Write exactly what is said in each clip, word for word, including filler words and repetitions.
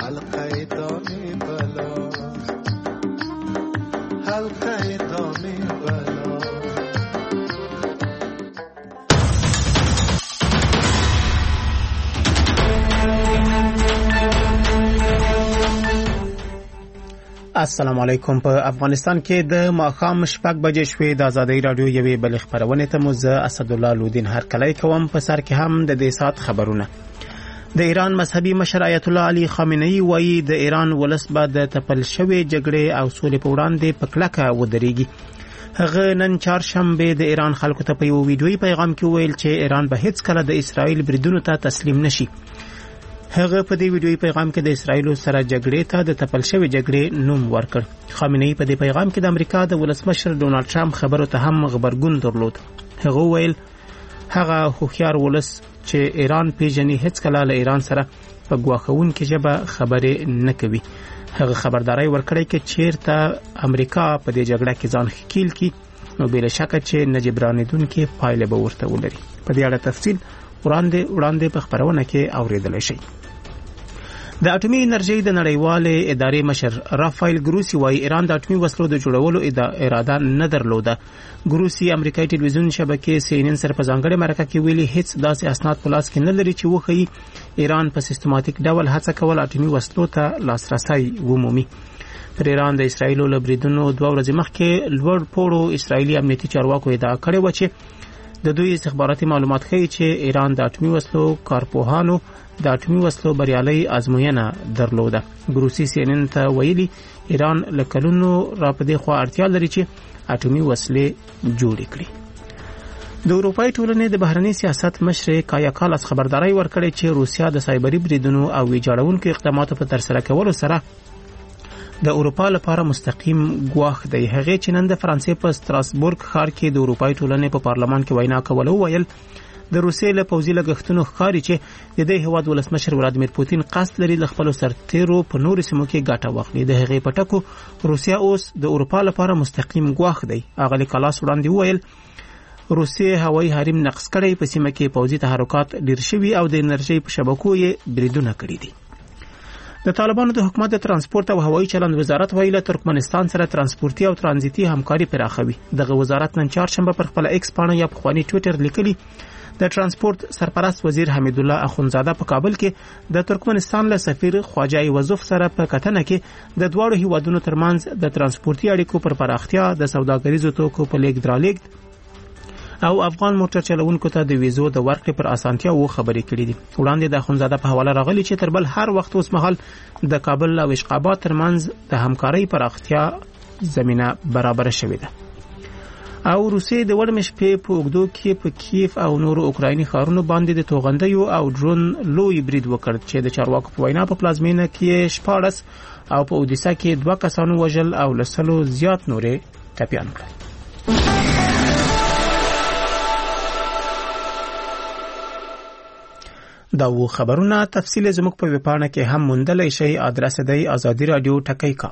حلقه دامی بلا حلقه دامی بلا. السلام علیکم. په افغانستان کې د ماښام شپږ بجې شوې. د آزادۍ رادیو یوې بلې خپرونې ته مو زه اسدالله لودین هرکلی کوم. په سر کې هم د دې سات خبرونه. د ایران مذهبي مشر آیت الله علي خامنه‌ای وایي د ایران ولس به د تپل شوې جګړې او سولې په وړاندې په کلکه ودرېږي. هغه نن چهارشنبه د ایران خلکو ته په یو ویډیويي پیغام کې ویل چې ایران به هیڅ کله د اسرائیل بریدونو ته تسلیم نشي. هغه په دې ویډیويي پیغام کې د اسرائیل سره جګړې ته د تپل شوې جګړې نوم ورکړ. خامنه‌ای په دې پیغام کې د امریکا د ولسمشر ډونالد ټرمپ خبرو ته هم غبرګون درلود. هغه ویل هغه هوښیار ولس چې ایران پیژني هیڅ کله له ایران سره په ګواښونکې ژبه خبرې نه کوي. هغه خبرداري ورکړی چې چیرته امریکا په دې جګړه کې ځان ښکیل کی نو بلا شک چې نجبرانیدونکې پایله به ورته ولري. په دې اړه تفصیل وړاندې وړاندې په خبرونه کې اوریدل شي. د اټومي انرژي د نړیوالې ادارې مشر رافایل ګروسی وايي ایران د اټومي وسلو د جوړولو اراده نه درلوده. ګروسی امریکایي ټلویزیون شبکې سی ان ان سره په ځانګړې مرکه کې ویلي هیڅ داسې اسناد په لاس کې نه لري چې وښيي ایران په سیستماتیک ډول هڅه کول اټومي وسلو ته لاسرسي ومومي. پر ایران د اسرایل له بریدونو دوه ورځې مخکې لوړ پوړو اسرایلی امنیتي چارواکو ادعا کړې و چې د دوی استخباراتي معلومات ښیي چې ایران د اټومي وسلو کارپوهانو د اټومي وسلو بریالي ازموینه درلوده. ګروسی سی ان ان ته ویلي ایران له کلونو را پدې خو اړتیا لري چې اټومي وسلې جوړې کړي. د اروپای ټولنې د بهرنی سیاست مشر کایا کالاس خبرداري ورکړې چې روسیا د سایبري بریدونو او ویجاړونکو اقداماتو په ترسره کولو سره د اروپا لپاره مستقیم ګواښ دی. هغه چې نن د فرانسې په ستراسبورګ ښار کې د اروپای ټولنې په پارلمان کې وینا کوله ویل د روسیې له پوځي لګښتونو ښکاري چې د دې هیواد ولسمشر ولادیمیر پوتین قصد لري د خپل سرتیرو په نورو سیمو کې ګټه واخلي. د هغې په ټکو روسیا اوس د اروپا لپاره مستقیم ګواښ دی. اغلی کلاس وړاندې ویل روسیې هوایي حریم نقض کړی، په سیمه کې پوځي تحرکات ډیر شوي او د انرژي په شبکو یې بریدونه کړي دي. د طالبانو د حکومت د ترانسپورت او هوایي چلند وزارت ویل ترکمنستان سره ترانسپورتي او ترانزیتي همکاري پراخوي. دغه وزارت نن چهارشنبه پر خپل ایکس پاڼه یا پخوانی ټوئیټر لیکلي د ترانسپورت سرپرست وزیر حمید الله اخونزاده په کابل کې د ترکمنستان له سفیر خواجه ایوزوف سره په کتنه کې د دواړو هیوادونو ترمنځ د ترانسپورتي اړیکو پر پراختیا، د سوداګریزو توکو په لیږد رالېږد او افغان موټر چلوونکو ته د ویزو د ورکړې پر اسانتیا و خبرې کړې دي. وړاندې د اخونزاده په حواله راغلي چې تر بل هر وخت اوس مهال د کابل او اشقاباد ترمنځ د همکارۍ پراختیا زمينه برابر شوې ده. او روسیې د وړمې شپې په اوږدو کې په کیف او نورو اوکرایني ښارونو باندې د توغندیو او ډرون لوی برید وکړ چې د چارواکو په وینا په پلازمینه کې شپاړس او په اودیسا کې دوه کسانو وژل او لسلو زیات نورې ټپیان کړل. دا و خبرونه تفصیل زموږ په ویبپاڼه کې هم موندلای شئ. ادرس دی آزادی رادیو ټکی کام.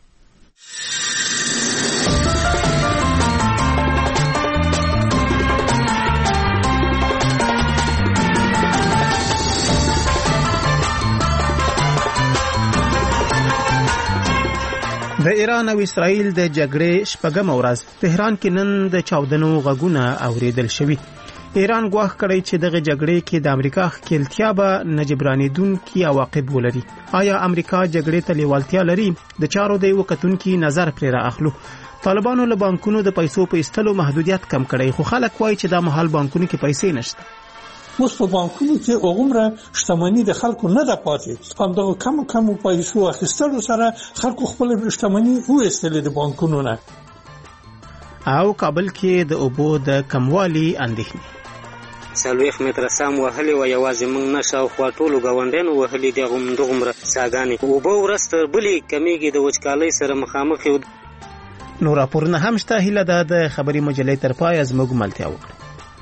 د ایران او اسرائیل د جګړې شپږم ورځ تهران کې نن د چاودنو غږونه اوریدل شوي. ایران ګواښ کړی چې دغه جګړې کې د امریکا ښکیلتیا به نجبرانیدونکي عواقب ولري. آیا امریکا جګړې ته لیوالتیا لري؟ د چارو د یو کتونکي نظر پرې را اخلو. طالبانو له بانکونو د پیسو په ایستلو محدودیت کم کړی، خو خلک وایي چې دا مهال بانکونو کې پیسې نشته. اوس په بانکونو کې عمره شتمنۍ د خلکو نه ده پاتې. همدغه کم کم پیسو اخیستلو سره خلکو خپل شتمنۍ وایستلې د بانکونو نه. او کابل کې د اوبو د کموالي اندېښنې. څلوېښت متره سم وهلې و، یوازې موږ نه شاوخوا ټولو ګاونډیانو وهلي دي همدغومره څاګانې. اوبه ورځ تر بلې کمیږي، د وچکالۍ سره مخامخ یو. نور راپورونه هم شته. هیله ده د خبري مجلې تر پایه زموږ ملتیا وکړي.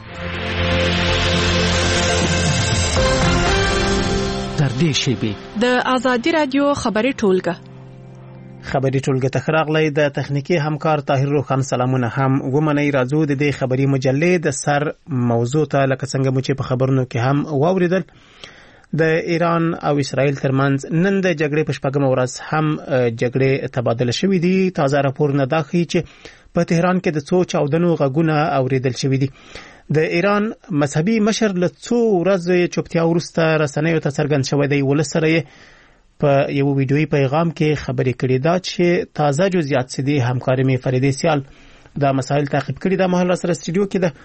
تر دې شیبې د آزادی رادیو خبري ټولګه خبري ټولګه تخراغلې د تخنیکی همکار طاهر روخان سلامونه هم ومني. راځو د دې خبري مجلې د سر موضوع ته لکه څنګه مو چې په خبرونو کې هم واوریدل. د ایران او اسرائیل ترمنځ نن د جګړې په شپږمه ورځ هم جګړې تبادله شوې دي. تازه راپورونه دا ښیي چې په تهران کې د څو چاودنو غږونه اوریدل شوي دي. د ایران مذهبي مشر له څو ورځې چوپتیا وروسته رسنیو ته څرګند شوی دی. ولس سره یې په یو ویډیویي پیغام کې خبرې کړې ده چې تازه جزئیات څه دي. همکاري مې فریدې سیال دا مسایل تعقیب کړي. دا مهال سره استودیو کې ده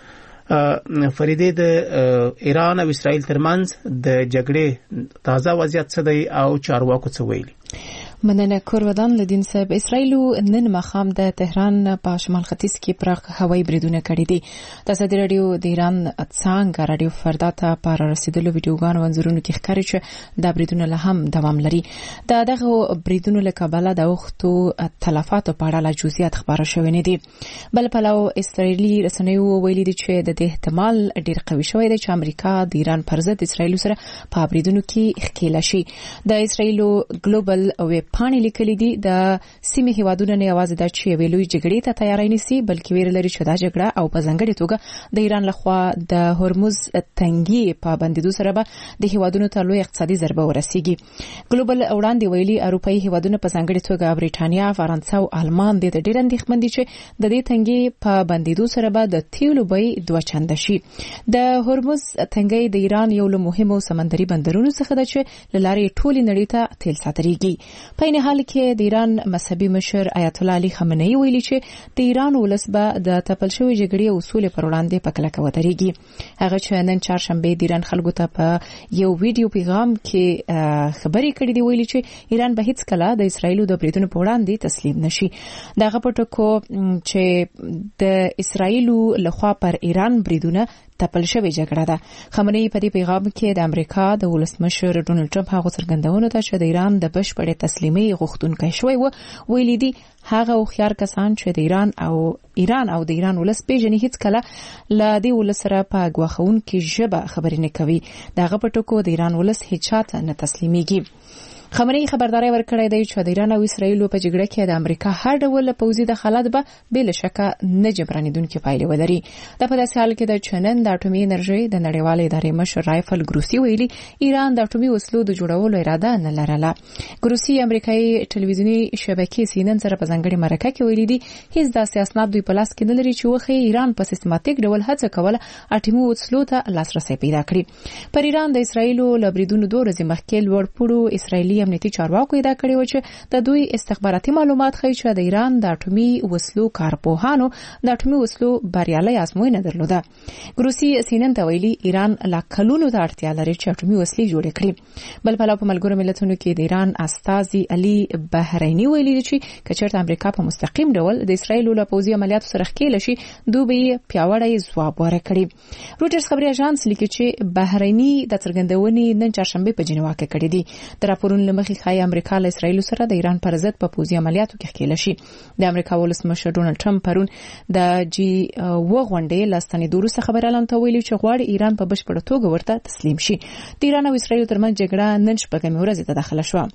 فریدې د ایران او اسرائیل ترمنځ د جګړې تازه وضعیت څه دی او چارواکو څه ویلي؟ مننه کورودان لدین صاحب. اسرائیل نن مخام د تهران په شمال ختیځ کې پراخ هوایي بریدونه کړي دي. د ازادي رادیو د ایران څنګه رادیو فردا ته پر رسیدلو ویډیوګانو منظورونو کې ښکاري چې دا بریدونه له هم دوام لري. د دغه بریدونو له کبله د وختو تلفاتو په اړه لا جزئیات خبره شوې نه دي. بل پلو اسرائیلي رسنیو ویلي دي چې د احتمال ډیر قوي شوی دی چې امریکا د ایران پر ضد اسرائیل سره په بریدونو کې ښکیل شي. د اسرائیل ګلوبل او پاڼې لیکلي دي د سیمې هیوادونو نه یوازې د چې ویلوي جګړې ته تیاری نيسي بلکې ویل لري چې دا جګړه او په ځانګړي توګه د ایران لخوا د هرمز تنګي په بندیدو سره به د هیوادونو ته لوی اقتصادي ضربه ورسیږي. ګلوبل وړاندې ویلي اروپאי هیوادونو په ځانګړي توګه بریټانیا، فرانسه او آلمان د ډېر اندېښمن دي چې د دې تنګي په بندیدو سره به د تیلو بیې دوه چنده شي. د هرمز تنګي د ایران یو له مهمو سمندري بندرونو څخه ده چې لارې ټولې نړۍ ته تیل صادرېږي. په این حال کې د ایران مذهبي مشر آیت الله علي خامنه‌ای ویلي چې د ایران ولس به د تپل شوی جګړې اصول پر وړاندې په کلکه ودرېږي. هغه چې نن چهارشنبه د ایران خلکو ته په یو ویډیو پیغام کې خبرې کړې دی ویلي چې ایران به هیڅ کله د اسرایل د بریدونو په وړاندې تسلیم نشي. دغه په ټکو چې د اسرایل لخوا پر ایران بریدونه تپل شوی جګړه ده. خامنه‌ای په دې پیغام کې د امریکا د ولسمشر ډونالد ټرمپ هغه څرګندونه ته چې د ایران د بشپړې تسلیمي غوښتونکي شوی و ویلي دي هغه خيار کسان چې د ایران او ایران او د ایران ولس پیژني هیڅ کله ل دې ولس سره په غواخون کې ژبه خبرې نه کوي. دغه په ټکو د ایران ولس هیڅ چاته نه تسلیميږي. خامنه‌ای خبرداري ورکړې ده چې د ایران او اسرایل په جګړه کې د امریکا هر ډول پوځي دخالت به بل شک نه جبرانیدونکو پایلې ولري. د په داسې حال کې د چنن د اټومي انرژي د نړیوال ادارې مشر رایفل ګروسی ویلي ایران د اټومي وسلو د جوړولو اراده نه لرله. ګروسی امریکایي ټلویزیونی شبکې سی ان ان سره په ځانګړي مرکه کې ویلي دي هیڅ داسې اسناد دوی په لاس کې نه لري چې وخت ایران په سیستماتیک ډول هڅه کوله اټومي وسلو ته لاسرسي پیدا کړي. پر ایران د اسرایل لبریدونو دوه ورځې مخکې لوړ پوړو اسرایلی امنیتي چارواکو ادعا کړې و چې د دوی استخباراتي معلومات ښیي چې د ایران د اټومي وسلو کارپوهانو د اټومي وسلو بریالي ازموینه درلوده. ګروسی سینن ته ویلي ایران لا کلونو ته اړتیا لري چې اټومي وسلې جوړې کړي. بل په ملګرو ملتونو کې د ایران استازي علي بحرینی ویلي چې کچېرته امریکا په مستقیم ډول د اسرایل له پوځي عملیاتو سره ښکیل شي دوی پیاوړی ځواب ورکړي. روټرز خبري اژانس لیکي چې بحرینی د څرګندونې نن چهارشنبه په جنیوا کې کړې دي. د راپورونو لمخې خای امریکا له اسرایل سره د ایران پر ضد په پوځي عملیاتو کې ښکیل شي. د امریکا ولسمشر ډونالد ټرمپ پرون د جی و غونډې لاستنې دوروسه خبر اعلان ته ویلي چې غواړي ایران په بشپړه توګه ورته تسلیم شي. د ایران او اسرایل ترمنځ جګړه نن شپږمې ورځ ته داخله شوه.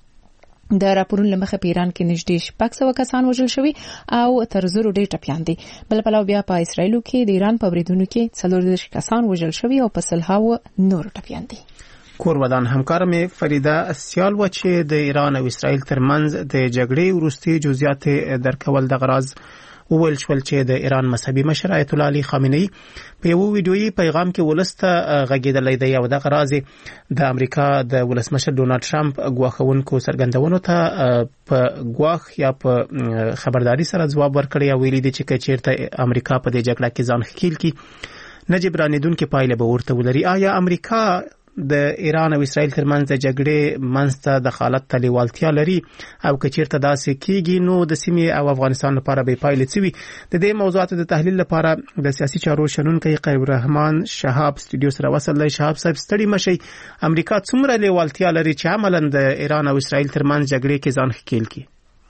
د راپورونو لمخې په ایران کې نږدې شپږ سوه کسان وژل شوي او تر زرو ډېر ټپیان دي. بل پلو بیا په اسرایل کې د ایران په بریدونو کې څلور دېرش کسان وژل شوي او په سلهاوو نور ټپیان دي. کورودان همکار مې فریده سیال و چې د ایران او اسرائیل ترمنځ د جګړې وروستي جزئیات درکول د غراض وویل شول چې د ایران مذهبي مشر آیت الله علي خامنه‌ای په یو ویډیویي پیغام کې ولسته غږیدلی دی او د غراض د امریکا د ولسمشر ډونالد ټرمپ غواخونکو څرګندونو ته په غواخ یا په خبرداري سره ځواب ورکړی او ویلي دی چې کچېرته امریکا په دې جګړه کې ځان ښکیل کی نه جبرانیدونکو پایله به ورته ولري. آیا امریکا د ایران او اسرائیل ترمنځ د جګړې منځته دخالت ته لیوالتیا لري او کچېرته داسې کیږي نو د سیمې او افغانستان لپاره به پایله څه وي؟ د دې موضوعاتو د تحلیل لپاره د سیاسي چارو شنونکی قیب الرحمن شهاب استودیو سره وصل دی. شهاب صاحب ستړي مشي، امریکا څومره لیوالتیا لري چې عملاً د ایران او اسرائیل ترمنځ جګړې کې ځان ښکیل کړي؟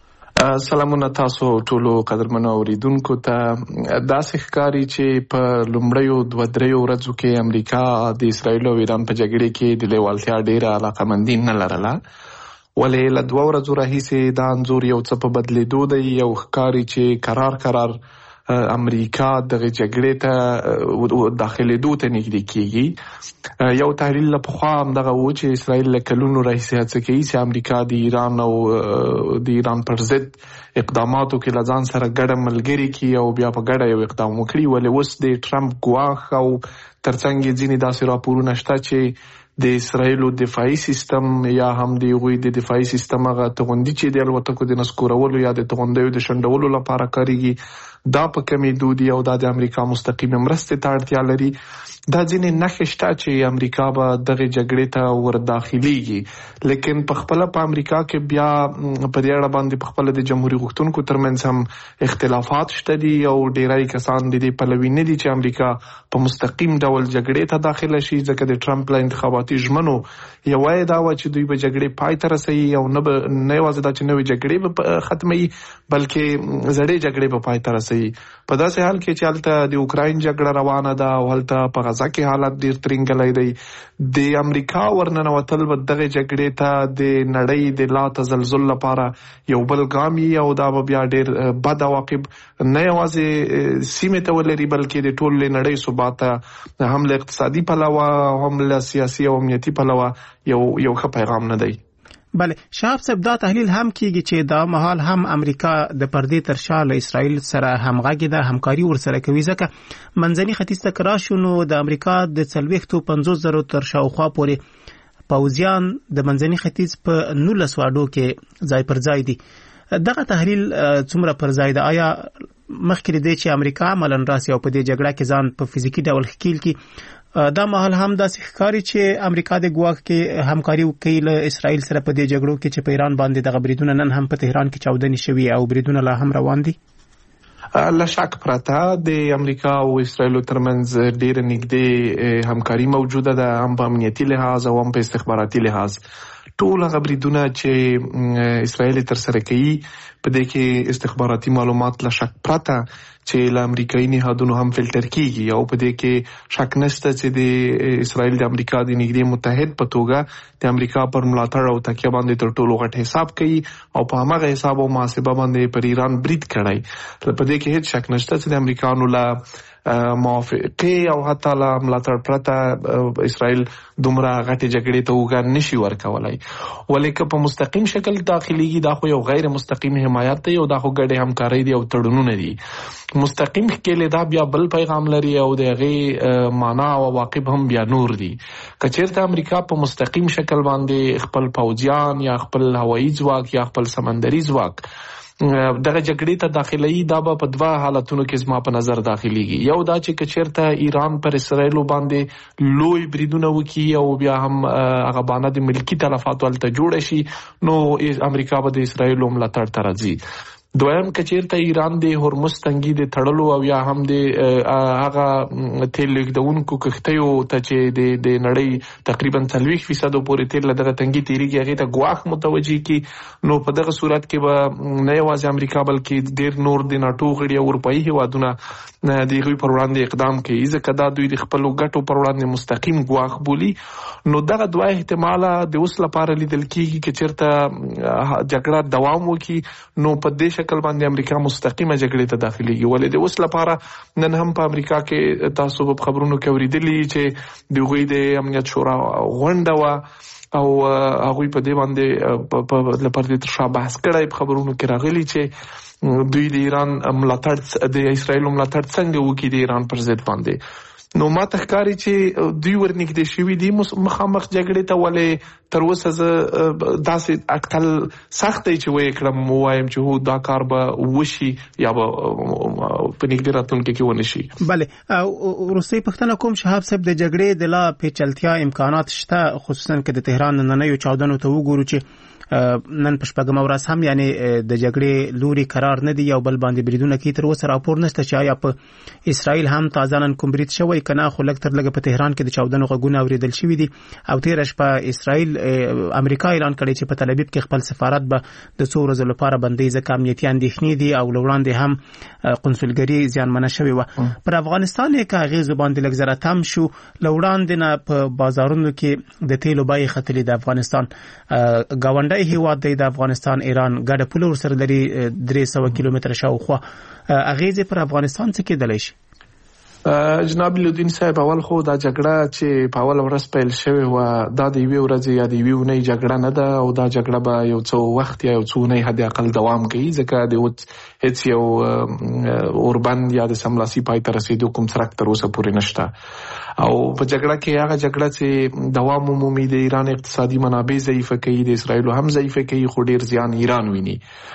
سلامونه تاسو ټولو قدرمنو اوریدونکو ته. داسې ښکاري چې په لومړیو دوه دریو ورځو کې امریکا د اسرائیل او ایران په جګړې کې د لیوالتیا ډېره علاقمندي نه لرله، ولې له دوه ورځو راهیسې دا انځور یو څه په بدلېدو دی. یو ښکاري چې قرار قرار امریکا د جګړې ته داخليدو ته نږدې کیږي. یو تحلیل له پخوا هم دغه و چې اسرائیل له کلونو راهیسې هڅه کوي چې امریکا د ایران او د ایران پر ضد اقداماتو کې له ځان سره ګډه ملګري کړي او بیا په ګډه یو اقدام وکړي. ولې اوس د ټرمپ ګواښ او ترڅنګ یې ځینې داسې راپورونه شته چې د اسرائیل دفاعي سیستم یا هم د غوي د دفاعي سیستم هغه توغندي چې د الوتکو د نسکورولو یا د توغندیو د شندولو لپاره کاریږي دا په کمی دودي او د امریکا مستقیم مرسته ته اړتیا لري. دا ځینې نښې شته چې امریکا به دغه جګړې ته ور داخليږي، لیکن په خپل په امریکا کې بیا په دې اړه باندې په خپل د جمهوریت غوښتونکو ترمنځ هم اختلافات شته دي او ډیری کسان د دې پلوي نه دي چې امریکا په مستقیم ډول جګړې ته داخله شي، ځکه د ټرمپ له انتخاباتي ژمنو یو وای دا و چې دوی به جګړې پای ته رسوي او نه به نه یوازې دا چې نوې جګړې به ختمي بلکې زړې جګړې به پای ته رسوي. په داسې حال کې چې هلته د اوکراین جګړه روانه ده او هلته په غزا کې حالت ډیر ترنګلی دی، د امریکا ورننوتل به دغه جګړې ته د نړۍ د لا تزلزل لپاره یو بل ګام او دا به بیا ډیر بد عواقب نه یوازې سیمې ته ولري بلکې د ټول نړۍ ثبات هم له اقتصادي پلوه هم له سیاسي او امنیتي پلوه یو یو ښه پیغام نه دی. بله شهاب صاحب دا تحلیل هم کیږي چې دا مهال هم امریکا د پردې تر شا له اسرائیل سره همغږي ده، همکاري ورسره کوي، ځکه منځني ختیځ ته کراشو نو د امریکا د څلوېښتو پنځوس زرو تر شاوخوا پورې پوځیان د منځني ختیځ په نولس واډو کې ځای پر ځای دي. دغه تحلیل څومره پر ځای ده؟ آیا مخکې دی چې امریکا عملاً راسي او په دې جګړه کې ځان په فزیکي ډول ښکیل کړي، دا مهال هم داسې ښکاري چې امریکا د ګواښ کې همکاري کوي له اسرائیل سره په دې جګړو کې چې په ایران باندې دغه بریدونه نن هم په تهران کې چاودنې شوي او بریدونه لا هم روان دي؟ لا شک پرته د امریکا او اسرائیل ترمنځ ډېر نږدې همکاري موجوده ده، هم په امنیتي لحاظ او هم په استخباراتي لحاظ. ټول هغه بریدونه چې اسرائیل تر سره کوي په دې کې استخباراتي معلومات لا شک پرته چې له امریکایي نهادونو هم فلټر کیږي او په دې کې شک نشته چې د اسرائیل د امریکا د نږدې متحد په توګه د امریکا پر ملاتړ او تکیه باندې تر ټولو غټ حساب کوي او په همغه حساب او محاسبه باندې پر ایران برید کړی. په دې کې هیڅ شک نشته چې د امریکانو له موافقه او حتی له ملاتړ پرته اسرائیل دومره غټه جګړې ته وګار نشي ورکولای. ولیکه په مستقیم شکل داخليږي دا خو یو غیر مستقیم حمایت دی او دا خو ګډه همکاري دی او تړونونه دي. مستقیم کې دا بیا بل پیغام لري او دغه معنا او عواقب هم بیا نور دي. کچیرته امریکا په مستقیم شکل باندې خپل پوځیان یا خپل هوایي ځواک یا خپل سمندري ځواک دغه جګړې ته داخلي، دا به په دوه حالتونو کې زما په نظر داخليږي. یو دا چې کچیرته ایران پر اسرائیل باندې لوی بریدونه وکړي او بیا هم هغه باندې د ملکی تلفات ولته جوړ شي نو امریکا به د اسرائیل ملاتړ ته راځي. دویم کچیرته ایران د هرمز تنګي د تړلو او یا هم د هغه تیل لیکدونکو کښتیو ته چې د نړۍ تقریبا څلوېښت فیصد پورې تیل دغه تنګي تیریږي هغه ته ګواښ متوجي کی نو په دغه صورت کې به نه یوازې امریکا بلکې ډیر نور د ناتو غړي او اروپאי هیوادونه د غوي پر وړاندې اقدام کوي ځکه دا دوی د خپل ګټو پر وړاندې مستقیم ګواښ بولي. نو دغه دوه احتماله د اوس لپاره لیدل کیږي چې چیرته جګړه دوام وکړي نو په دې شکل باندې امریکا مستقیمه جګړې ته داخليږي. ولې د اوس لپاره نن هم په امریکا کې تاسو په خبرونو کې اوریدلی چې د غوي د امنیت شورا غونډه وا او هغه په دې باندې په لپاره د ترشا بحث کړای په خبرونو کې راغلي چې دوی د ایران ملاتړ د اسرائیل ملاتړ څنګه وکړي د ایران پر ضد باندې. نو ما تخکاری چې دوی ورنږدې شوي دي مخامخ جګړې ته، ولې تر اوسه زه داسې اټکل سخت دی چې وایي کړم وایم چې هو دا کار به وشي یا به په نږدې راتلونکي کې ونه شي. بله وروستۍ پوښتنه کوم شهاب صاحب، د جګړې د لا پیچلتیا امکانات شته خصوصا که د تهران نننیو چاودنو ته وګورو چې نن په شپږمه ورځ هم یعنی د جګړې لوري قرار نه دی یو بل باندې بریدونه کوي. تر اوسه راپور نشته چې آیا په اسرائیل هم تازه نن کوم برید شوی کنه، خو لږ تر لږه په تهران کې د چاودنو غږونه اوریدل شوي دي او تیر شپه اسرائیل امریکا اعلان کړی چې په تل ابیب کې خپل سفارت به د څو ورځې لپاره بندي ځکه امنیتي اندېښنې دي او لوړاندې هم قنصلګری زیانمنه شوې و. پر افغانستان یې کاغذ باندې لږ زره تم شو. لوړاندې نه په بازارونو کې د تیلو بیې ختلې. د افغانستان گاونډي هیواد دی د افغانستان ایران ګډه پوله ورسره لري درې سوه کیلومتره شاوخوا. اغیزې پر افغانستان څه کېدلی شي؟ جناب لودین صاحب، اول خو دا جګړه چې په اول ورځ پیل شوې و دا د یوې ورځې یا د یوې اونۍ جګړه نه ده او دا جګړه به یو څو وخت یا یو څو اونۍ حد اقل دوام کوي ځکه د هیڅ یو اوربند یا د سملاسي پای ته رسیدو کوم څرک تر اوسه پورې نشته. او په جګړه کې هغه جګړه چې دوام عمومي د ایران اقتصادي منابع ضعیفه کوي، د اسرائیل هم ضعیفه کوي، خو ډیر زیان ایران ویني.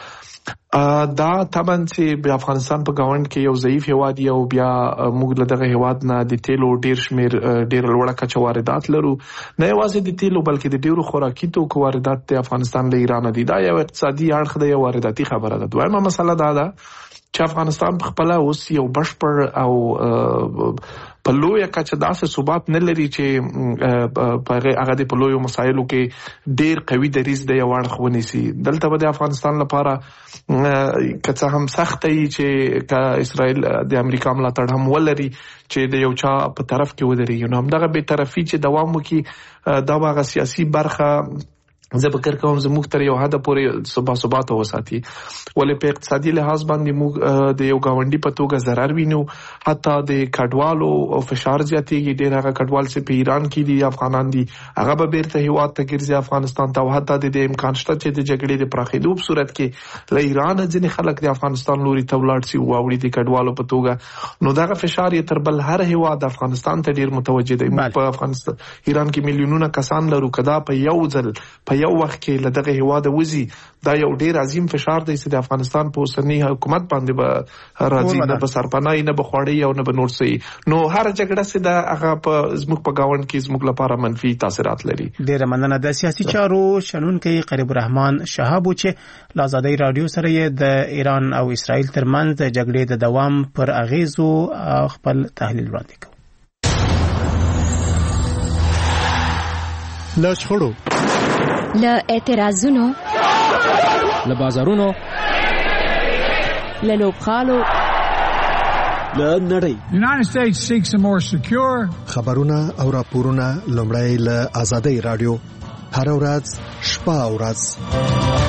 دا طبعا چې په افغانستان په گاوند کې یو ضعیف هواد یو بیا موږ له دغه هواد نه د تیلو ډیر شمیر ډیر لوړه کچه واردات لرو. نه یوازې د تیلو بلکې د ډیرو خوراکي توکو واردات د افغانستان له ایران دي. دا یو اقتصادي اړخ دی، یو وارداتي خبره ده. دویمه مسله دا ده چې افغانستان په خپل اوس یو بشپړ او په لویه کچه داسې ثبات نه لري چې په هغه د په لویو مسایلو کې ډیر قوي دریځ دی یو اړخ ونیسي. دلته به د افغانستان لپاره که څه هم سخت وي چې که اسرائیل د امریکا ملاتړ هم ولري چې د یو چا په طرف کې ودرېږي، نو همدغه بې طرفي چې دوام وکړي دا به هغه سیاسي برخه زه فکر کوم زموږ تر یو حده پورې ثبات ثبات وساتي. ولې په اقتصادي لحاظ باندې موږ د یو گاونډي په توګه ضرر وینو. حتی د کډوالو فشار زیاتېږي. ډېر هغه کډوال چې په ایران کې دي افغانان دي هغه به بیرته هیواد ته ګرځي افغانستان ته. او حتی د دې امکان شته چې د جګړې د پراخېدو په صورت کې له ایران ځینې خلک د افغانستان لوري ته ولاړ شي واوړي د کډوالو په توګه. نو دغه فشار یې تر بل هر هیواد افغانستان ته ډېر متوجه دی. موږ په افغانستان ایران کې میلیونونه کسان لرو. کدا په یو ځل په یو وخت کې لدغه هواده وزي دا یو ډیر عظیم فشار دی چې د افغانستان په اوسنی حکومت باندې به راځي، نه به سرپناه نه به خوړی او نه به نور څه. نو هر جګړه چې دا هغه په زموږ په گاوند کې زموږ لپاره منفي تاثیرات لري. ډیر مننه. د سیاسي چارو شنونکي قریب الرحمن شهاب چې له آزادۍ رادیو سره یې د ایران او اسرائیل ترمنځ د جګړې د دوام پر اغیزو خپل تحلیل وړاندې کوي. له شخړو، له اعتراضونو، له بازارونو، له لوبغالو، له نړۍ. United States seeks a more secure. خبرونه او راپورونه لومړی له آزادۍ رادیو هر ورځ شپه او ورځ.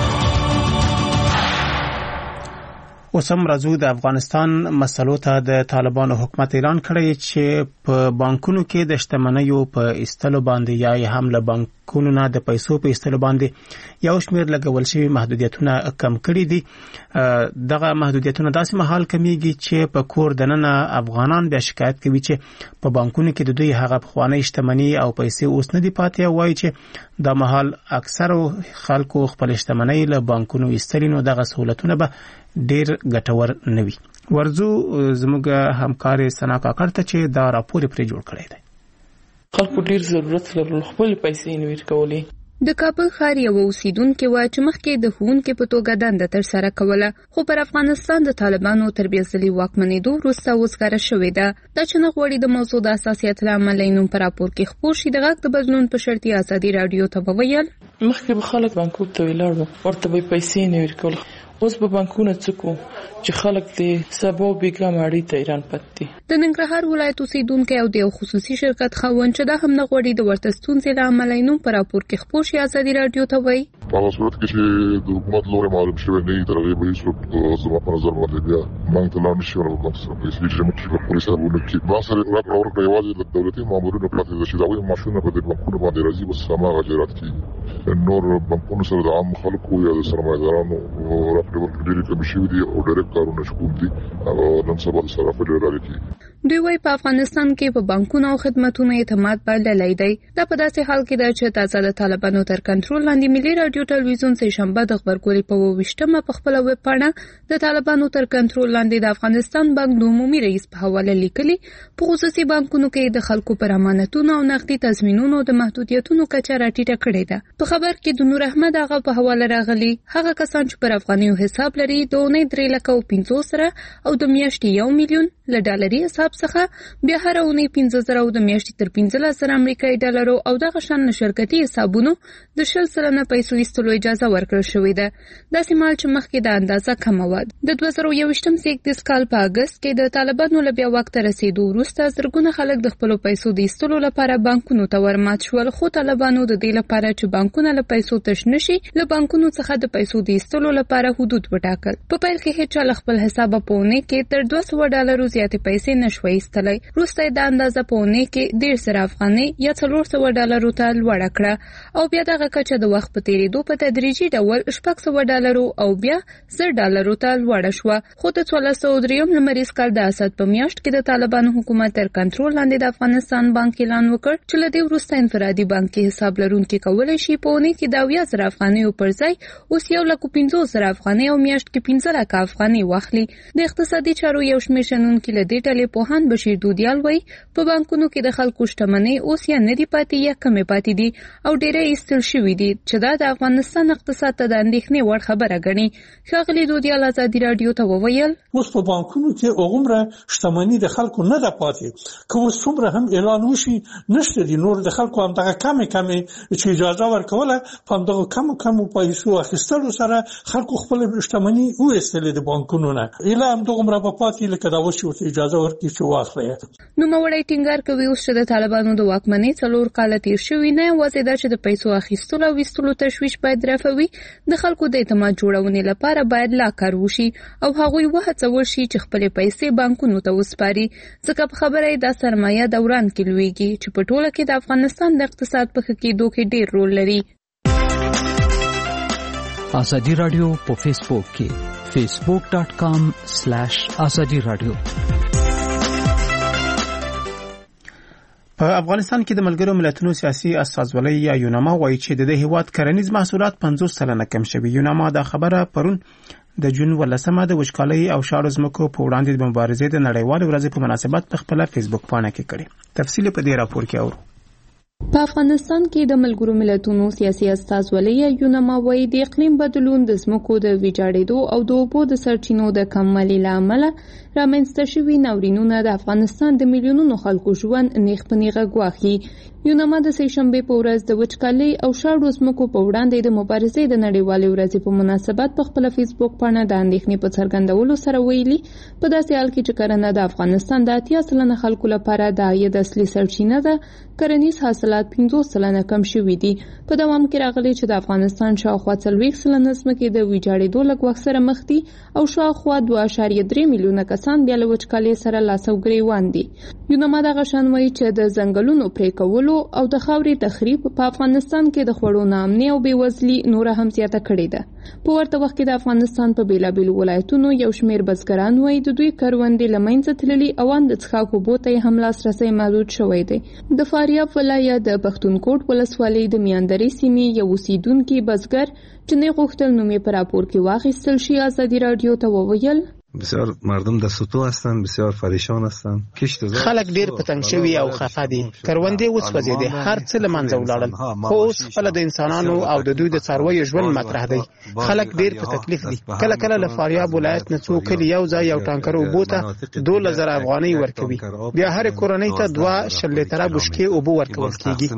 اوسم راځو د افغانستان مسلو ته. د طالبانو حکومت اعلان کړی چې په بانکونو کې د شتمنیو په ایستلو باندې یا هم له بانکونو نه د پیسو په ایستلو باندې یو شمېر لګول شوي محدودیتونه کم کړي دي. دغه محدودیتونه داسې مهال کمیږي چې په کور دننه افغانان بیا شکایت کوي چې په بانکونو کې د دوی هغه پخوانی شتمني او پیسې اوس نه دي پاتې، او وایي چې دا مهال اکثر خلکو خپل شتمنۍ له بانکونو ایستلي، نو دغه سہولتونه به ډیر ګټور نه وي. ورځو زموږ همکار سنا کاکړ ته چې دا راپور پرې جوړ کړی دی. خلکو ډیر ضرورت لرل خپل پیسې نویر کولې. د کابل ښار یو اوسیدونکو و چې مخکې د ښوونکو په توګه دنده تر سره کوله، خو پر افغانستان د طالبانو تربیه ځلي واکمنېدو وروسته وزګاره شوې ده. دا چې نه غواړي د موضوع د اساسیت له امله نوم پر راپور کې خپور شي. د غږ د بدلون په شرطي ازادي رادیو ته وویل مخکې به خلک بانکو ته ولاړ ورته به پیسې نویر کول. اوس په بانکونو څکو چې خلک د سبا بیګا ماړی ته ایران پاتې. د ننګرهار ولایت اوسیدونکو او د یو خصوصي شرکت خاوند چې دا هم نه غواړي د ورته ستونزې له امله نوم پر راپور کې خپور شي ازادي رادیو ته وایي په هغه صورت کې چې د حکومت لوري معلوم شوی نه تر هغه به هیڅ زما په نظر باندې بیا مونږ ته لاندې شو نو کوم څه په اسلام کې په پولیسو باندې چې با سره راپور ورکړی یوازې د دولتي مامورینو په لاسه چې دا وایي ماشونه په دې بانکونو باندې راځي بس سما غجرات کې نور بانکونو سره د عام خلکو یا د سرمایدارانو راپور ورکړي کوم شي دي او ډایرکټ کارونه شکوم دي او نن سبا د صرافه ډیرالي کې دوی وايي په افغانستان کې په بانکونو او خدماتو اعتماد بایللی دی. دا په داسې حال کې ده چې تازه د طالبانو تر کنټرول لاندې ملي رادیو ټلویزیون سه شنبه د خبرګوري په وشتمه په خپل ویب پاڼه د طالبانو تر کنټرول لاندې د افغانستان بانک د عمومي رئیس په حواله لیکلي په خصوصي بانکونو کې د خلکو پر امانتونو او نقدي تضمینونو د محدودیتونو کچه راټیټه کړې ده. په خبر کې د نور احمد هغه په حواله راغلي هغه کسان چې پر افغانیو حساب لري د اونۍ درې لکه او پنځوس سره او د میاشتې یو میلیون له ډالري حساب څخه بیا هر اونۍ پنځه زره او د میاشتې تر پنځلس زره امریکایي ډالرو او دغه شان شرکتي حسابونو د شل سلنه پیسو ایستلو اجازه ورکړل شوې ده. داسې مال چې مخکې د اندازه کمه وه. د دوه زره یوویشتم زېږدیز کال په اګست کې د طالبانو له بیا واک ته رسېدو وروسته زرګونه خلک د خپلو پیسو د ایستلو لپاره بانکونو ته ورمات شول، خو طالبانو د دې لپاره چې بانکونه له پیسو تش نشي له بانکونو څخه د پیسو د ایستلو لپاره حدود وټاکل. په پیل کې هیڅ چا له خپل حسابه په اونۍ کې تر دوه سوه ډالرو زیاتې پیسې نشوای ایستلی. وروسته د اندازه په اونۍ کې دېرش زره افغانۍ یا څلور سوه ډالرو ته لوړه کړه او بیا دغه کچه د وخت په تېرېدو په تدریجي ډول شپږ سوه ډالرو او بیا زر ډالرو ته لوړه شوه. خو د څوارلس سوه درېیم لمریز کال د اسد په میاشت کې د طالبانو حکومت تر کنټرول لاندې د افغانستان بانک اعلان وکړ چې له دې وروسته انفرادي بانکي حساب لرونکي کولی شي په اونۍ کې د اویا زره افغانیو پر ځای اوس یو لک پنځوس زره افغانۍ او میاشت کې پنځه لکه افغانۍ واخلي. د اقتصادي چارو یو شمېر شنونکي له دې ډلې پوهاند بشیر دودیال وایي په بانکونو کې د خلکو شتمنۍ اوس یا نه دي پاتې یا کمې پاتې دي او ډېری ایستل شوي دي چې دا د افغانستان اقتصاد ته د اندېښنې وړ خبره ګڼي. ښاغلي دودیال ازادي راډیو ته وویل اوس په بانکونو کې هغومره شتمني د خلکو نه ده پاتې، که اوس څومره هم اعلان وشي نشته دي. نور د خلکو همدغه کمې کمې چې اجازه ورکوله په همدغه کمو کمو پیسو اخیستلو سره خلکو خپل شتمني وایستلې د بانکونو نه. ایله همدغومره به پاتې لکه دا اوس چې ورته اجازه ورکړي چې واخلئ. نوموړی ټینګار کوي اوس چې د طالبانو د واکمنۍ څلور کاله تېر شوي نه یوازې دا چې د پیسو اخیستلو او ویستلو تشویش باید رفعوي، د خلکو د اعتماد جوړونې لپاره باید لا کار وشي او هغوی وهڅول شي چې خپلې پیسې بانکونو ته وسپاري، ځکه په خبره یې دا سرمایه دوران کې لویږي چې په ټوله کې د افغانستان د اقتصاد په ښه کېدو کې ډېر رول لري. ازادي راډیو په فیسبوک کې فیسبوک ډاټ کام سلیش ازادي راډیو. په افغانستان کې د ملګرو ملتونو سیاسي استازولۍ یا یوناما وایي چې د دې هیواد کرنیز محصولات پنځوس سلنه کم شوي. یوناما دا خبره پرون د جون ولسمه د وچکالۍ او شاړو ځمکو په وړاندې د مبارزې د نړیوالې ورځې په مناسبت په خپله فیسبوک پاڼه کې کړې. تفصیل په دې راپور کې اورو. په افغانستان کې د ملګرو ملتونو سیاسي استازولۍ یوناما وایي د اقلیم بدلون د ځمکو د ویجاړېدو او د اوبو د سرچینو د کموالي له امله رامنځته شوي ناورینونه د افغانستان د میلیونونو خلکو ژوند نیغ په نیغه ګواښي. یوناما د سې شنبې په ورځ د وچکالۍ او شاړو ځمکو په وړاندې د مبارزې د نړیوالې ورځې په مناسبت په خپله فیسبوک پاڼه د اندېښنې په څرګندولو سره ویلي په داسې حال کې چې کرنه د افغانستان د اتیا سلنه خلکو لپاره د عاید اصلي سرچینه ده، کرنیز حاصلات پنځوس سلنه کم شوي دي. په دوام کې راغلي چې د افغانستان شاوخوا څلوېښت سلنه ځمکې د ویجاړېدو له ګواښ سره مخ دي او شاوخوا دوه اعشاریه درې میلیونه کسان بیا له وچکالۍ سره لاس او ګریوان دي. یوناما دغه شان وایي چې د ځنګلونو پرې کولو او د خاورې تخریب په افغانستان کې د خوړو ناامنۍ او بېوزلي نوره هم زیاته کړې ده. په ورته وخت کې د افغانستان په بېلابېلو ولایتونو یو شمېر بزګران وایي د دوی کروندې له منځه تللي او ان د څښاک اوبو ته یې هم لاسرسی محدود شوی دی. د فاریاب ولایت د پښتونکوټ ولسوالۍ د میاندرې سیمې یو اوسیدونکي بزګر چې نه غوښتل نوم یې په راپور کې واخیستل شي ازادي راډیو ته وویل بسیار مردم در سطوح هستند، بسیار پریشان هستند. خلک ډیر پتنګ شوي او خفه دي. کروندې وسوځېدې، هر څه له منځه ولاړل. خو اوس خپله د انسانانو او د دوی د څارویو ژوند مطرح دی. خلک ډیر په تکلیف دي. کله کله له فاریاب ولایت نه څو کلي یو ځای یو ټانکر اوبو ته دولس زره افغانۍ ورکوي. بیا هرې کورنۍ ته دوه شل لیتره بشکې اوبه ورکول کېږي.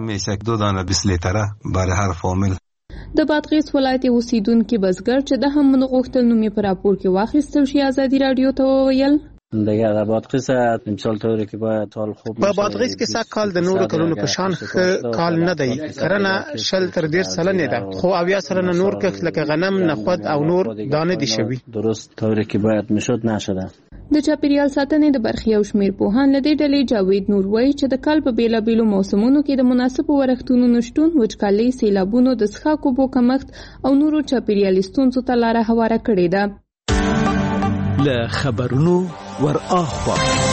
د بادغیس ولایت اوسیدونکي بزګر چې د هم نه غوښتل نوم یې په راپور کې واخیستل شي ازادي راډیو ته وویل دیگه در بادغیس امسال طوری که باید حال خوب په بادغیس کې سږ کال د نورو کلونو په شان ښه کال نه دی. کرنه شل تر ډېر سلنې ده، خو اویا سلنه نور کښت لکه غنم، نخود او نور دانه دي شوي. درست طوری که باید میشد نشده. د چاپیریال ساتنې د برخې یو شمېر پوهان له دې ډلې جاوید نور وایي چې د کال په بېلابېلو موسمونو کې د مناسبو ورښتونو نشتون وچکالۍ، سیلابونو، د څښاک اوبو کمښت او نورو چاپیریالي ستونزو ته لاره هواره کړې ده. له خبرونو ور اخوا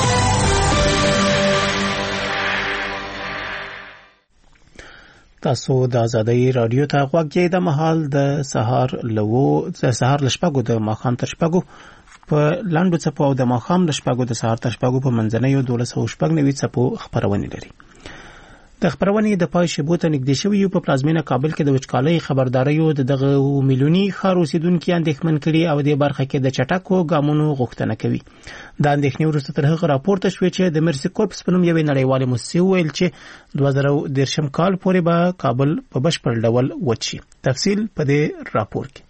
تاسو د ازادۍ راډیو ته غوږ یې. د مهال د سهار لوو د سهار لشپږو د ماښام تر شپږو په لاندو څپو او د ماښام د شپږو د سهار تر شپږو په منځنیو دولس او شپږ نوي څپو خپرونې لري. د خبرونې د پای شبو ته نږدې شوی په پلازمینه کابل کې د وچکالۍ خبرداري د دغه میلیوني ښار اوسیدونکو اندېښمن کړي او د برخه کې د چټکو ګامونو غوښتنه کوي. د اندېښنې وروسته تر هغه راپورته شوې چې د مرسي کورپس په نوم یوې نړیوالې مؤسسې ویل چې دوه زره دېرشم کال پورې به کابل په بشپړ ډول وچ شي. تفصیل په دې راپور کې.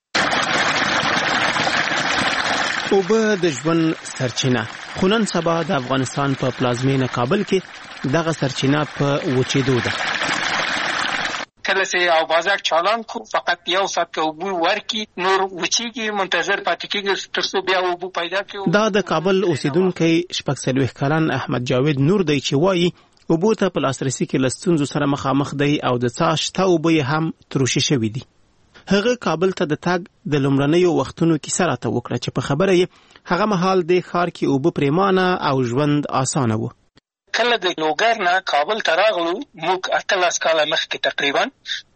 اوبه د ژوند سرچینه خو نن سبا د افغانستان په پلازمینه کابل کې دغه سرچینه په وچېدو ده. کله چې او بازار چالان کو فقط یو سات کې اوبو ورکی نور وچیږي منتظر پاتې کېږي تر څو بیا اوبو پیدا کړي. دا د کابل اوسیدونکو شپږ څلوېښت کلن احمد جاوید نور دی چې وایي اوبو ته په لاسرسي کې له ستونزو سره مخامخ دی او د څاه شته اوبه یې هم تروشي شوي دي. هغه کابل ته د تګ د لومړنیو وختونو کیسه راته وکړه چې په خبره یې هغه مهال د ښار کې اوبه پریمانه او ژوند اسانه و. کله د لوګر نه کابل ته راغلو موږ اتلس کاله مخکې تقریبا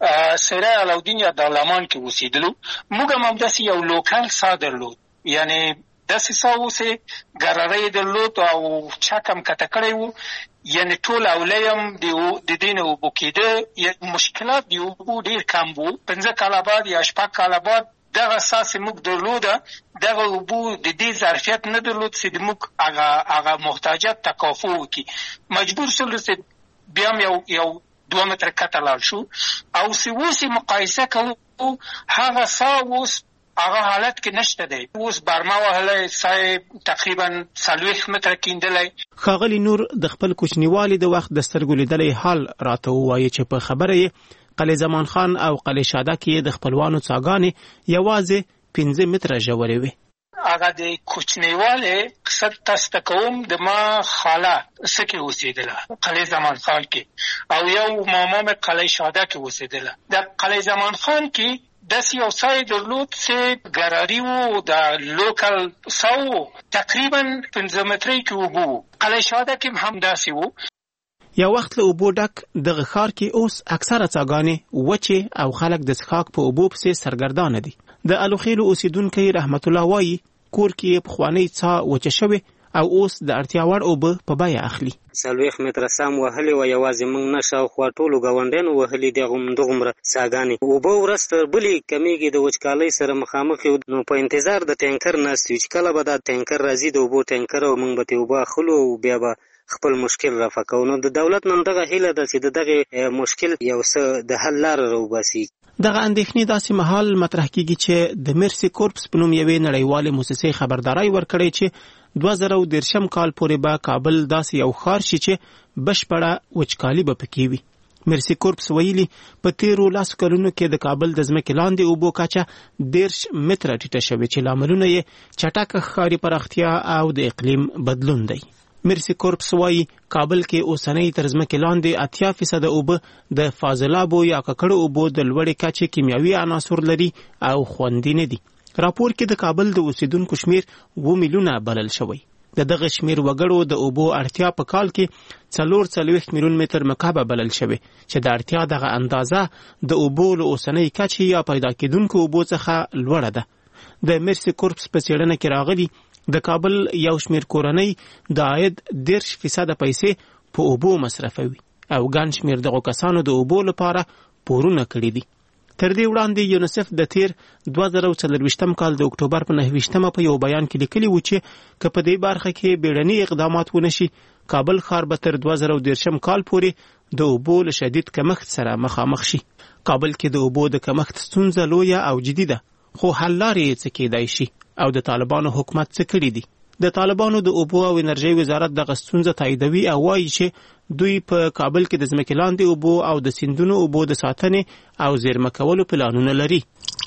سره علاودین یا دالامان کې اوسېدلو. موږ هم همداسې یو لوکل سا درلود، یعنی داسې سا اوسې ګرارۍ درلود او چک هم کته کړی و، یعنی ټول اولیم د دې نه اوبو کېده. مشکلات د اوبو ډېر کم و. پنځه کاله بعد یا شپږ کاله بعد دغه اساس موږ درلوده، دغه اوبو د دې ظرفیت نه درلود چې موږ هغه هغه محتاجات تکافو وکړي. مجبور شولو چې بیا یو یو دوه متره کته لاړ شو او چې اوس مقایسه کوو هغه سا اوس هغه حالت کې نشته دی. اوس برما وهلی سای تقریبا څلوېښت متره کیندلی. ښاغلي نور د خپل کوچنیوالي د وخت د سترګو لیدلی حال راته ووایي چې په خبره یې قلعه زمان خان او قلعه شاده کې د خپلوانو څاګانې یوازې پنځه متره ژورې وې. هغه د کوچنیوالي قصه تاسو ته کوم. د ما خاله څه کې اوسېدله قلعه زمان خان کې او یو ماما مې قلعه شاده کې اوسېدله. د قلعه زمان خان کې داسې یو ځای درلود چې ګراري و، د لوکل ساو تقریبا پنځه مترې کې اوبه وو. قلعه شاده کې هم داسې وو. یو وخت له اوبو ډک دغه ښار کې اوس اکثره څاګانې وچې او خلک د څښاک په اوبو پسې سرګردانه دي. د الوخیلو اوسیدونکی رحمت الله وایي کور کې پخوانۍ څاه وچه شوې او اوس د اړتیا وړ اوبه په بیه اخلي. څلوېښت متره سام وهلې وه، یوازې موږ نه شاوخوا ټولو ګاونډیانو وهلي دي همدغومره څاګانې. اوبه ورځ تر بلې کمیږي، د وچکالۍ سره مخامخ یو. نو په انتظار د ټینکر ناست یو چې کله به دا ټینکر راځي د اوبو ټینکر او موږ به ترې اوبه اخلو او بیا به خپل مشکل رفع کوو. نو د دولت نن دغه هیله ده چې د دغه مشکل یو څه د حل لاره راوباسي. دغه اندېښنې داسې مهال مطرح کیږي چې د مرسي کورپس په نوم یوې نړیوالې مؤسسې خبرداری ورکړی چې دوه زره دېرشم کال پورې به کابل داسې یو ښار شي چې بشپړه وچکالي به پکې وي. مرسي کورپس ویلي په تیرو لسو کلونو کې د کابل د ځمکې لاندې اوبو کچه دېرش متره ټیټه شوې چې لاملونه یې چټکه ښاري پراختیا او د اقلیم بدلون دی. مرسي کورپس وایي کابل کې اوسنۍ تر ځمکې لاندې اتیا فیصده اوبه د فاضلابو یا ککړو اوبو د لوړې کچې کیمیاوي عناصر لري او خوندي نه دي. راپور کې د کابل د اوسیدونکو شمیر اووه میلیونه بلل شوی. د دغه شمیر وګړو د اوبو اړتیا په کال کې څلور څلوېښت میلیون متر مکعب بلل شوی چې د اړتیا دغه اندازه د اوبو له اوسنۍ کچې یا پیدا کېدونکو اوبو څخه لوړه ده. د مرسي کورپس په څېړنه کې راغلي د کابل یو شمیر کورنۍ د عاید دېرش فیصده پیسې په اوبو مصرفوي او ګڼ شمیر دغو کسانو د اوبو لپاره پورونه کړي دي. تر دې وړاندې یونیسف د تیر دوه زره څلرویشتم کال د اکتوبر په نهه ویشتمه په یو بیان کې لیکلي و چې که په دې برخه کې بیړني اقدامات ونشي کابل ښار به تر دوه زره دېرشم کال پورې د اوبو له شدید کمښت سره مخامخ شي. کابل کې د اوبو د کمښت ستونزه لویه او جدي ده، خو حل لارې یې څه کېدای شي او د طالبانو حکومت څه کړي دي. د طالبانو د اوبو او انرژۍ وزارت دغه ستونزه تاییدوي او وایي چې دوی په کابل کې د ځمکې لاندې اوبو او د سیندونو اوبو د ساتنې او زیرمه کولو پلانونه لري.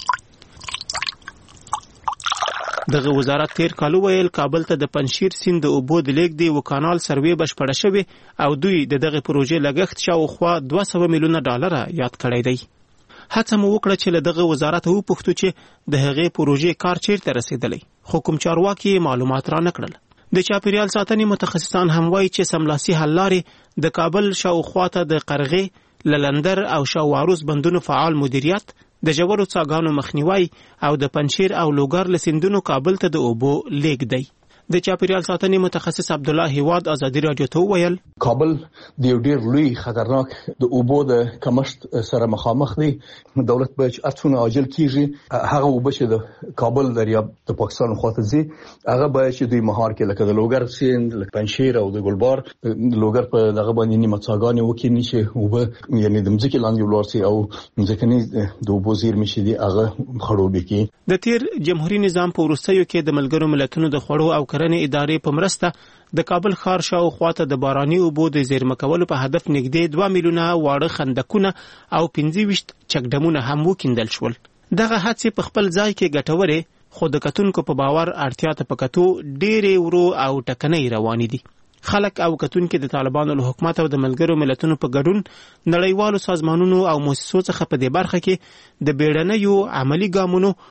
دغه وزارت تیر کال ویل کابل ته د پنشیر سیند د اوبو د لیږد یو کانال سروې بشپړه شوې او دوی د دغه پروژې لګښت شاوخوا دوه سوه میلیونه ډالره یاد کړی دی. هڅه مو وکړه چې له دغه وزارت وپوښتو چې د هغې پروژې کار چیرته رسېدلی، خو کوم چارواکي معلومات را نه کړل. د چاپیریال ساتنې متخصصان هم وایي چې سملاسي حل لارې د کابل شاوخوا ته د قرغې، للندر او شاوعروس بندونو فعال مدیریت، د ژورو څاګانو مخنیوی او د پنشیر او لوګر له سیندونو کابل ته د اوبو لیږد دی. د چاپیریال ساتنې متخصص عبد الله هیواد ازادي رادیو ته وویل کابل د یو ډیر لوی خطرناک د اوبو د کمښت سره مخامخ دی. دولت به ارڅونه عاجل کیږي هغه اوبه چې د کابل دریاب د پاکستان خواته ځي هغه به چې دوی مهار کې لکه د لوګر سیند لکه پنشیر او د ګلبار لوګر په دغه باندې نیمه څاګانې وکړي چې اوبه یعنی د مځکې لاندې ولاړ سي او مځکني د اوبو زیرمې چې دي هغه خړوبې کړي. د تیر جمهوریت نظام په وروستیو کې د ملګرو ملتونو د خوړو او کرنې ادارې په مرسته د کابل ښار شاوخوا ته د باراني اوبو د زیرمه کولو په هدف نږدې دوه میلیونه واړه خندقونه او پنځه ویشت چکډمونه هم وکیندل شول. دغه هڅې په خپل ځای کې ګټورې خو د کتونکو په باور اړتیا ته په کتو ډېرې ورو او ټکنۍ روانې دي. خلک او کتونکو د طالبانو له حکومت او د ملګرو ملتونو په ګډون نړیوالو سازمانونو او مؤسسو څخه په دې برخه کې د بیړنیو عملی ګامونو